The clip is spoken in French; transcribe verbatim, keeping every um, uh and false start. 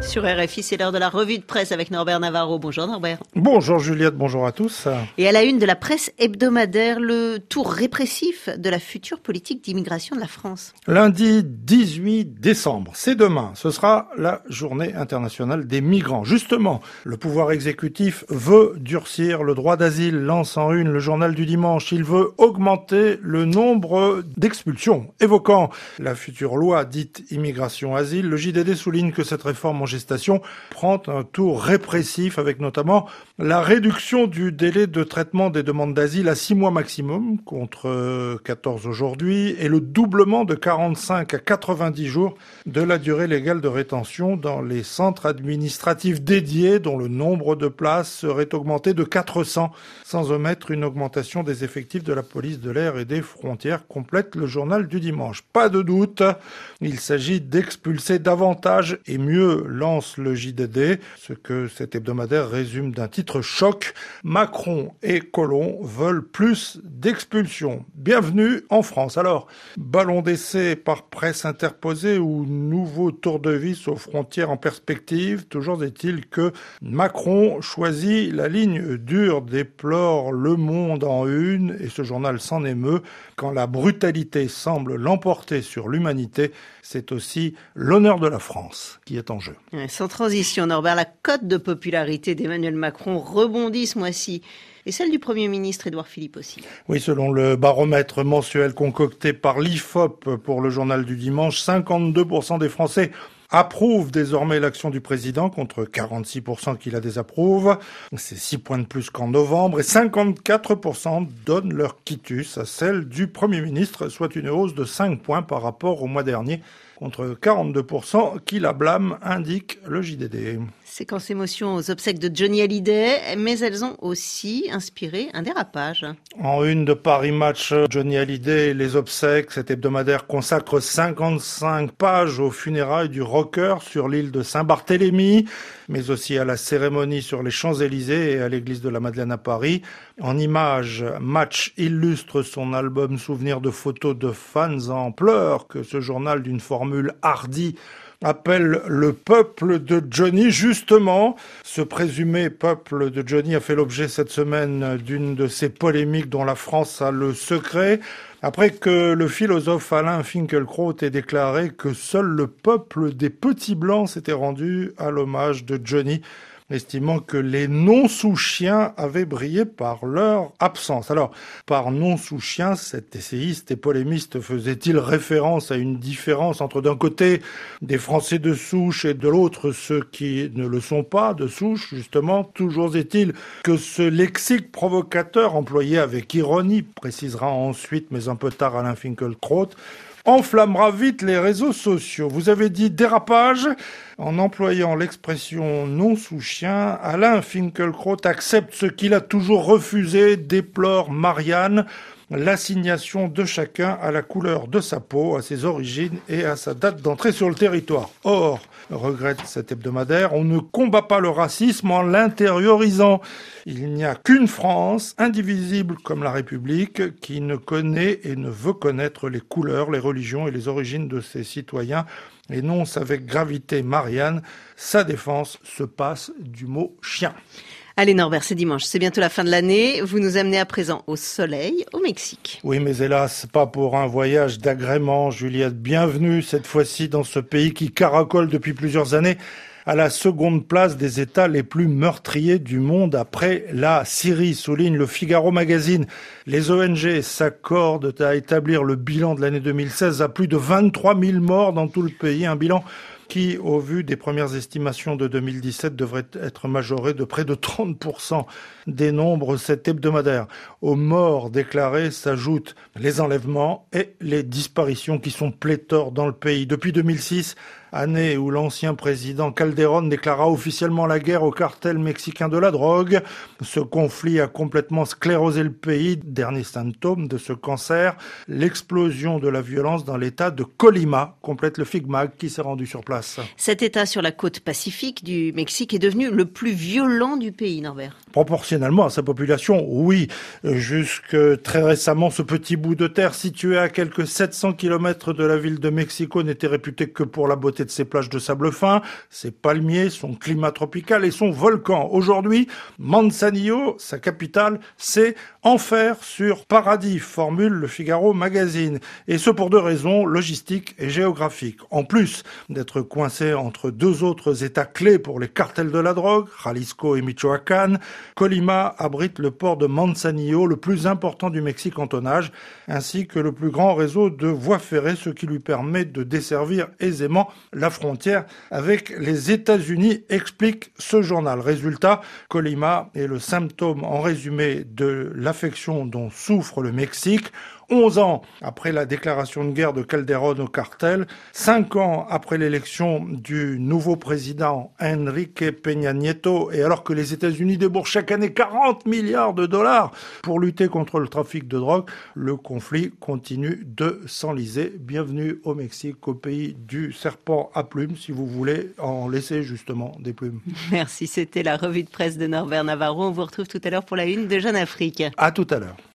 Sur R F I, c'est l'heure de la revue de presse avec Norbert Navarro. Bonjour Norbert. Bonjour Juliette, bonjour à tous. Et à la une de la presse hebdomadaire, le tour répressif de la future politique d'immigration de la France. Lundi dix-huit décembre, c'est demain, ce sera la journée internationale des migrants. Justement, le pouvoir exécutif veut durcir le droit d'asile, lance en une le journal du dimanche. Il veut augmenter le nombre d'expulsions. Évoquant la future loi dite immigration-asile, le J D D souligne que cette réforme en gestation prend un tour répressif avec notamment la réduction du délai de traitement des demandes d'asile à six mois maximum contre quatorze aujourd'hui et le doublement de quarante-cinq à quatre-vingt-dix jours de la durée légale de rétention dans les centres administratifs dédiés dont le nombre de places serait augmenté de quatre cents sans omettre une augmentation des effectifs de la police de l'air et des frontières, complète le journal du dimanche. Pas de doute, il s'agit d'expulser davantage et mieux, lance le J D D, ce que cet hebdomadaire résume d'un titre choc. Macron et Collomb veulent plus d'expulsions. Bienvenue en France. Alors, ballon d'essai par presse interposée ou nouveau tour de vis aux frontières en perspective, toujours est-il que Macron choisit la ligne dure, déplore Le Monde en une, et ce journal s'en émeut. Quand la brutalité semble l'emporter sur l'humanité, c'est aussi l'honneur de la France qui est en jeu. Sans transition, Norbert, la cote de popularité d'Emmanuel Macron rebondit ce mois-ci. Et celle du Premier ministre Édouard Philippe aussi. Oui, selon le baromètre mensuel concocté par l'I F O P pour le journal du dimanche, cinquante-deux pour cent des Français approuvent désormais l'action du président contre quarante-six pour cent qui la désapprouvent. C'est six points de plus qu'en novembre et cinquante-quatre pour cent donnent leur quitus à celle du Premier ministre, soit une hausse de cinq points par rapport au mois dernier contre quarante-deux pour cent qui la blâment, indique le J D D. Séquence émotion aux obsèques de Johnny Hallyday, mais elles ont aussi inspiré un dérapage. En une de Paris Match, Johnny Hallyday et les obsèques, cet hebdomadaire consacre cinquante-cinq pages aux funérailles du rocker sur l'île de Saint-Barthélemy, mais aussi à la cérémonie sur les Champs-Élysées et à l'église de la Madeleine à Paris. En images, Match illustre son album souvenir de photos de fans en pleurs que ce journal d'une formule hardie appelle le peuple de Johnny. Justement, ce présumé peuple de Johnny a fait l'objet cette semaine d'une de ces polémiques dont la France a le secret. Après que le philosophe Alain Finkielkraut ait déclaré que seul le peuple des petits blancs s'était rendu à l'hommage de Johnny, estimant que les non-sous-chiens avaient brillé par leur absence. Alors, par non-sous-chiens, cet essayiste et polémiste faisait-il référence à une différence entre d'un côté des Français de souche et de l'autre ceux qui ne le sont pas de souche, justement? Toujours est-il que ce lexique provocateur, employé avec ironie, précisera ensuite, mais un peu tard, Alain Finkielkraut, enflammera vite les réseaux sociaux. Vous avez dit dérapage. En employant l'expression non sous chien, Alain Finkielkraut accepte ce qu'il a toujours refusé, déplore Marianne, l'assignation de chacun à la couleur de sa peau, à ses origines et à sa date d'entrée sur le territoire. Or, regrette cet hebdomadaire, on ne combat pas le racisme en l'intériorisant. Il n'y a qu'une France, indivisible comme la République, qui ne connaît et ne veut connaître les couleurs, les religions et les origines de ses citoyens, énonce avec gravité Marianne. Sa défense se passe du mot chien. Allez Norbert, c'est dimanche, c'est bientôt la fin de l'année. Vous nous amenez à présent au soleil, au Mexique. Oui, mais hélas, pas pour un voyage d'agrément, Juliette. Bienvenue cette fois-ci dans ce pays qui caracole depuis plusieurs années à la seconde place des États les plus meurtriers du monde après la Syrie, souligne le Figaro Magazine. Les O N G s'accordent à établir le bilan de l'année deux mille seize à plus de vingt-trois mille morts dans tout le pays, un bilan qui, au vu des premières estimations de deux mille dix-sept, devrait être majoré de près de trente pour cent des nombres cet hebdomadaire. Aux morts déclarées s'ajoutent les enlèvements et les disparitions qui sont pléthores dans le pays. Depuis deux mille six, année où l'ancien président Calderón déclara officiellement la guerre au cartel mexicain de la drogue, ce conflit a complètement sclérosé le pays. Dernier symptôme de ce cancer, l'explosion de la violence dans l'état de Colima, complète le Figmag qui s'est rendu sur place. Cet état sur la côte pacifique du Mexique est devenu le plus violent du pays, Norbert. Proportionnellement à sa population, oui. Jusque très récemment, ce petit bout de terre situé à quelques sept cents kilomètres de la ville de Mexico n'était réputé que pour la beauté côté de ses plages de sable fin, ses palmiers, son climat tropical et son volcan. Aujourd'hui, Manzanillo, sa capitale, c'est enfer sur paradis, formule le Figaro Magazine. Et ce pour deux raisons, logistiques et géographiques. En plus d'être coincé entre deux autres états clés pour les cartels de la drogue, Jalisco et Michoacán, Colima abrite le port de Manzanillo, le plus important du Mexique en tonnage, ainsi que le plus grand réseau de voies ferrées, ce qui lui permet de desservir aisément la frontière avec les États-Unis, explique ce journal. Résultat, Colima est le symptôme en résumé de l'affection dont souffre le Mexique. Onze ans après la déclaration de guerre de Calderón au cartel, cinq ans après l'élection du nouveau président Enrique Peña Nieto, et alors que les États-Unis déboursent chaque année quarante milliards de dollars pour lutter contre le trafic de drogue, le conflit continue de s'enliser. Bienvenue au Mexique, au pays du serpent à plumes, si vous voulez en laisser justement des plumes. Merci, c'était la revue de presse de Norbert Navarro. On vous retrouve tout à l'heure pour la une de Jeune Afrique. À tout à l'heure.